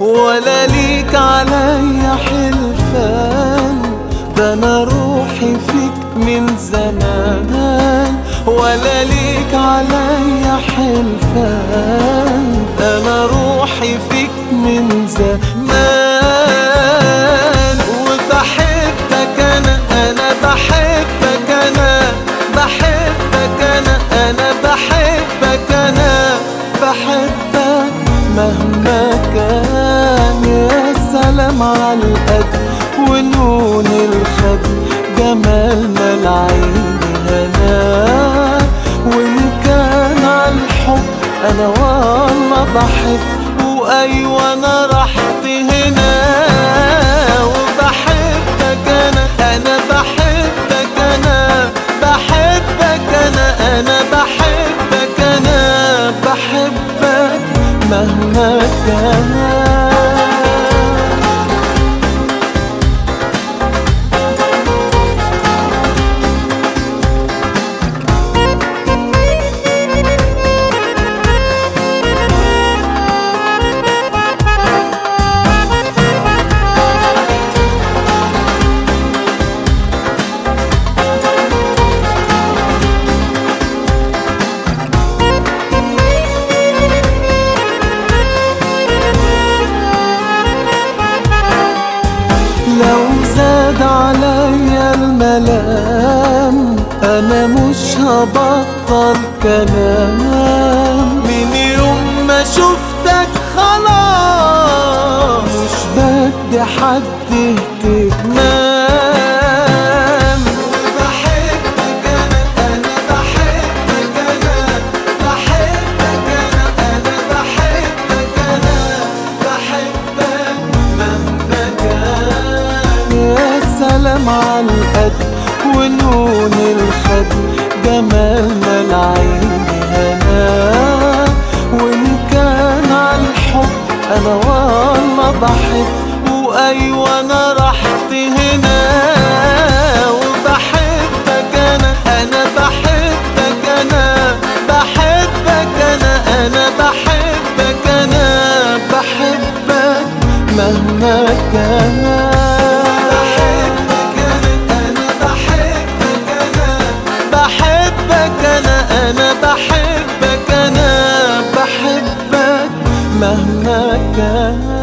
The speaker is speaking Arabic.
ولا ليك عليا حلفان، ده انا روحي فيك من زمان. ولا ليك عليا حلفان، ده انا روحي فيك من زمان. وبحبك انا بحبك بحبك انا بحبك بحبك مهما كان. يا سلام عالقد ونون الخد، جمالنا العين هنا. وإن كان عالحب أنا والله بحب، وأيوة أنا راحتي هنا. وبحبك أنا بحبك بحبك أنا بحبك بحبك مهما كان. لو زاد عليا الملام أنا مش هبطل كلام. من يوم ما شفتك خلاص مش بدي حد اهتمام. بحبك أنا بحبك بحبك أنا بحبك بحبك مهما كان. يا سلام عالقد ونون الخد، جمالنا العين هنا. وإن كان عالحب أنا والله بحب، وأيوة أنا راحتي هنا. وبحبك أنا بحبك بحبك أنا بحبك بحبك مهما كان. بحبك أنا بحبك بحبك مهما كان.